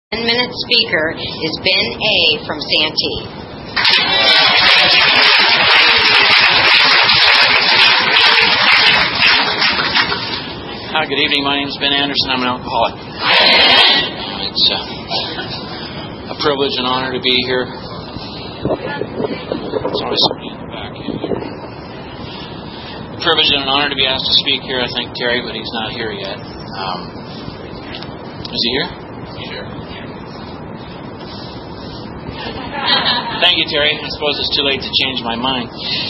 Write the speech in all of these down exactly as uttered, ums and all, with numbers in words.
ten-minute speaker is Ben A. from Santee. Hi, good evening. My name is Ben Anderson. I'm an alcoholic. It's uh, a privilege and honor to be here. There's always somebody in the back here. A privilege and an honor to be asked to speak here. I thank Terry, but he's not here yet. Um, is he here? Sure. Thank you, Terry. I suppose it's too late to change my mind.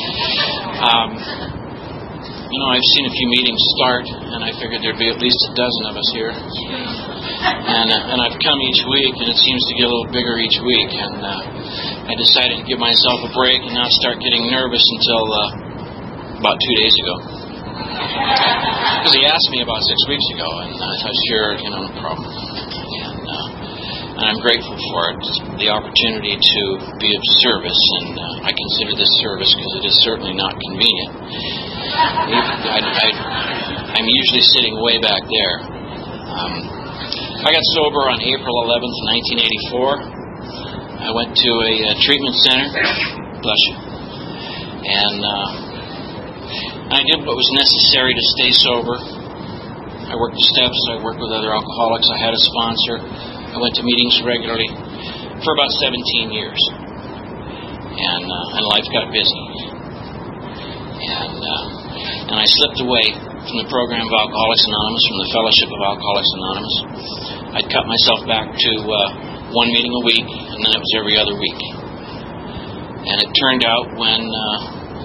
Um, you know, I've seen a few meetings start, and I figured there'd be at least a dozen of us here. And uh, and I've come each week, and it seems to get a little bigger each week. And uh, I decided to give myself a break and not start getting nervous until uh, about two days ago. Because he asked me about six weeks ago, and I thought, sure, you know, no problem. And, uh, and I'm grateful for it, the opportunity to be of service, and uh, I consider this service because it is certainly not convenient. I, I, I'm usually sitting way back there. Um, I got sober on April eleventh, nineteen eighty-four. I went to a, a treatment center. Bless you. And uh, I did what was necessary to stay sober. I worked the steps. I worked with other alcoholics. I had a sponsor. I went to meetings regularly for about seventeen years. And, uh, and life got busy. And, uh, and I slipped away from the program of Alcoholics Anonymous, from the Fellowship of Alcoholics Anonymous. I'd cut myself back to uh, one meeting a week, and then it was every other week. And it turned out when uh,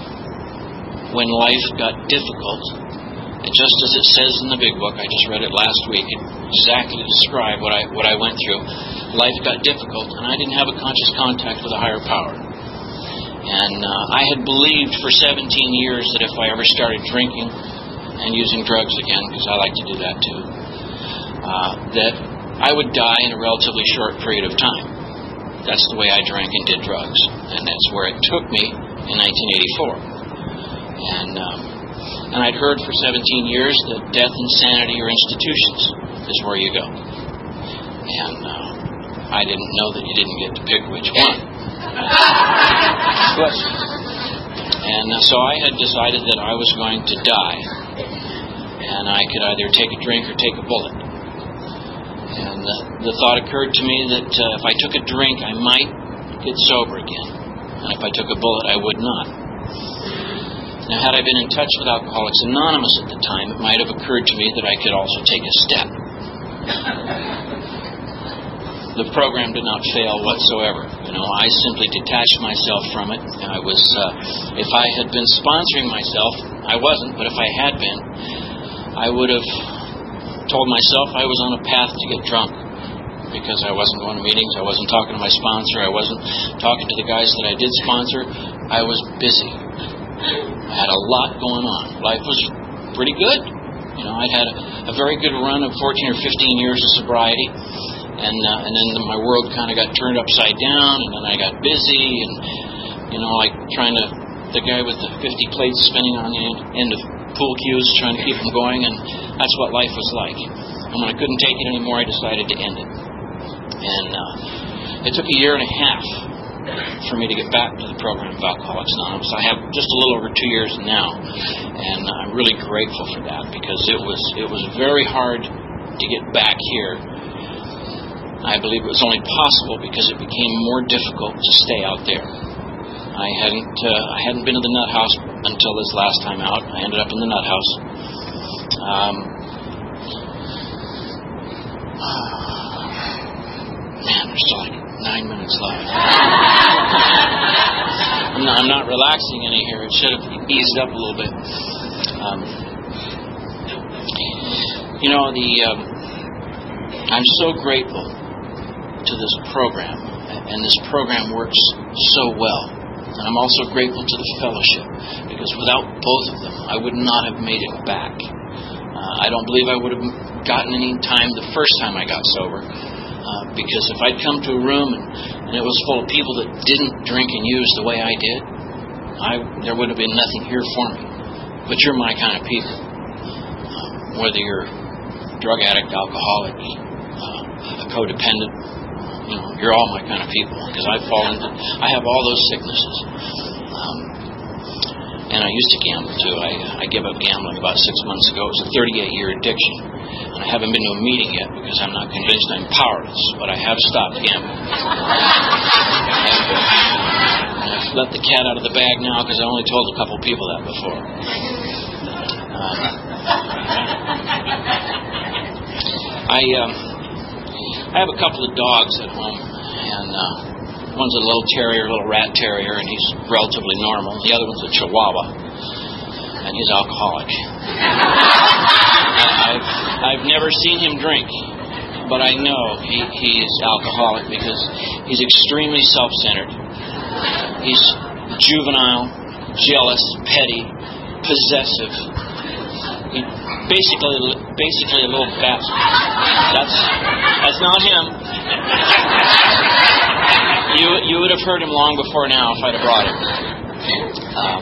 when life got difficult, and just as it says in the big book, I just read it last week, it exactly described what I what I went through. Life got difficult, and I didn't have a conscious contact with a higher power. And uh, I had believed for seventeen years that if I ever started drinking and using drugs again, because I like to do that too, uh, that I would die in a relatively short period of time. That's the way I drank and did drugs, and that's where it took me in nineteen eighty-four. And um, and I'd heard for seventeen years that death, insanity, or institutions is where you go. And uh, I didn't know that you didn't get to pick which one. Bless you. And uh, so I had decided that I was going to die, and I could either take a drink or take a bullet. And uh, the thought occurred to me that uh, if I took a drink, I might get sober again, and if I took a bullet, I would not. Now, had I been in touch with Alcoholics Anonymous at the time, it might have occurred to me that I could also take a step. The program did not fail whatsoever. You know, I simply detached myself from it. I was, uh, if I had been sponsoring myself, I wasn't, but if I had been, I would have told myself I was on a path to get drunk because I wasn't going to meetings, I wasn't talking to my sponsor, I wasn't talking to the guys that I did sponsor. I was busy. I had a lot going on. Life was pretty good. You know, I'd had a, a very good run of fourteen or fifteen years of sobriety. And uh, and then my world kind of got turned upside down, and then I got busy, and you know, like trying to the guy with the fifty plates spinning on the end, end of pool cues, trying to keep them going, and that's what life was like. And when I couldn't take it anymore, I decided to end it. And uh, it took a year and a half for me to get back to the program of Alcoholics Anonymous. I have just a little over two years now, and I'm really grateful for that because it was it was very hard to get back here. I believe it was only possible because it became more difficult to stay out there. I hadn't uh, I hadn't been to the nut house until this last time out. I ended up in the nut house. Um, man, there's still like nine minutes left. I'm not, I'm not relaxing any here. It should have eased up a little bit. Um, you know, the um, I'm so grateful to this program, and this program works so well. And I'm also grateful to the fellowship, because without both of them, I would not have made it back. Uh, I don't believe I would have gotten any time the first time I got sober, uh, because if I'd come to a room and, and it was full of people that didn't drink and use the way I did, I there would have been nothing here for me. But you're my kind of people. Uh, whether you're a drug addict, alcoholic, uh, a codependent. You know, you're all my kind of people, because I fall into, I have all those sicknesses. Um, and I used to gamble too. I, I gave up gambling about six months ago. It was a thirty-eight year addiction. And I haven't been to a meeting yet because I'm not convinced I'm powerless, but I have stopped gambling. And I've let the cat out of the bag now because I only told a couple people that before. Um, I um, I have a couple of dogs at home, and uh, one's a little terrier, a little rat terrier, and he's relatively normal. The other one's a Chihuahua, and he's alcoholic. I've, I've never seen him drink, but I know he, he's alcoholic because he's extremely self-centered. He's juvenile, jealous, petty, possessive. He basically, basically a little bastard. That's that's not him. You you would have heard him long before now if I'd have brought him. Um,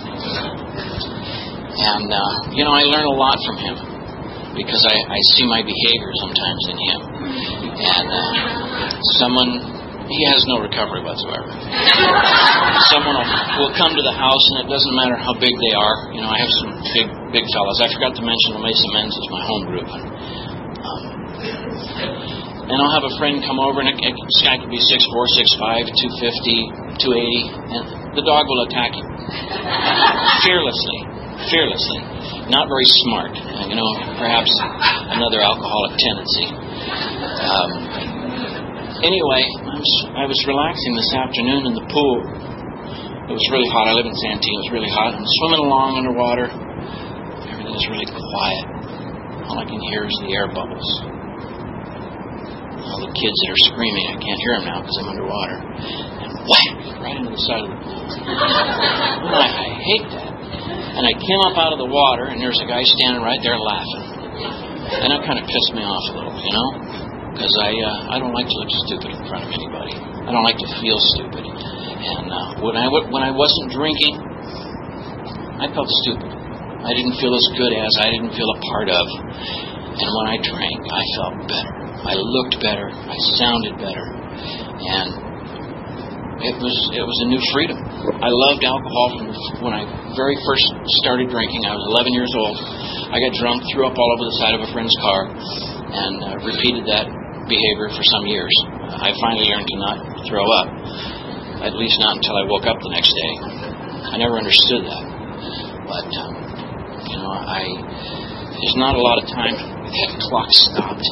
and uh, you know, I learn a lot from him because I, I see my behavior sometimes in him. And uh, someone, he has no recovery whatsoever. Someone will, will come to the house, and it doesn't matter how big they are. You know, I have some big, big fellas. I forgot to mention the Mesa Men's is my home group. Um, and I'll have a friend come over, and it, it, this guy could be six four, six five, two fifty, two eighty, and the dog will attack him. Fearlessly. Fearlessly. Not very smart. You know, perhaps another alcoholic tendency. Um, anyway, I was, I was relaxing this afternoon in the pool. It was really hot. I live in Santee. It was really hot. I'm swimming along underwater. Everything is really quiet. All I can hear is the air bubbles. All the kids that are screaming, I can't hear them now because I'm underwater. And whack! Right into the side of the pool. Oh, I, I hate that. And I came up out of the water, and there's a guy standing right there laughing. And that kind of pissed me off a little, you know? Because I uh, I don't like to look stupid in front of anybody. I don't like to feel stupid. And uh, when I w- when I wasn't drinking, I felt stupid. I didn't feel as good as, I didn't feel a part of. And when I drank, I felt better. I looked better. I sounded better. And it was it was a new freedom. I loved alcohol from when I very first started drinking. I was eleven years old. I got drunk, threw up all over the side of a friend's car, and uh, repeated that behavior for some years. Uh, I finally learned to not throw up, at least not until I woke up the next day. I never understood that. But, um, you know, I there's not a lot of time. That clock stopped.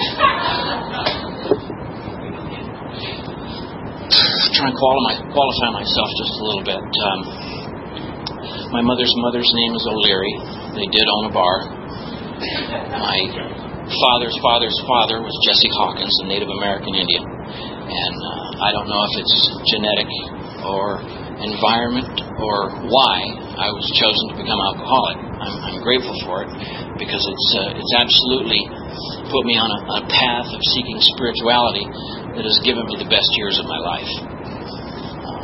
Try and qualify, qualify myself just a little bit. Um, my mother's mother's name is O'Leary. They did own a bar. My father's father's father was Jesse Hawkins, a Native American Indian. And uh, I don't know if it's genetic or environment or why I was chosen to become alcoholic. I'm, I'm grateful for it because it's uh, it's absolutely put me on a, a path of seeking spirituality that has given me the best years of my life. Um,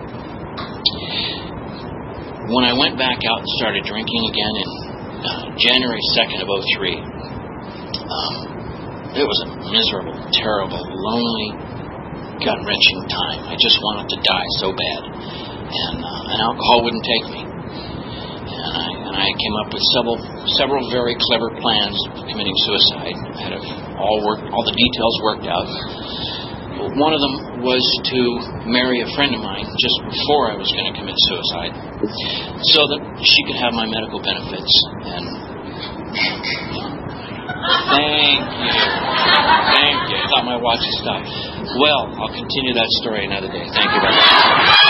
when I went back out and started drinking again in uh, January second of oh three, um, it was a miserable, terrible, lonely, gut-wrenching time. I just wanted to die so bad. And, uh, and alcohol wouldn't take me. And I, and I came up with several several very clever plans of committing suicide. I had a, all work, all the details worked out. One of them was to marry a friend of mine just before I was going to commit suicide, so that she could have my medical benefits. And thank you, thank you. I thought my watch had stopped. Well, I'll continue that story another day. Thank you very much.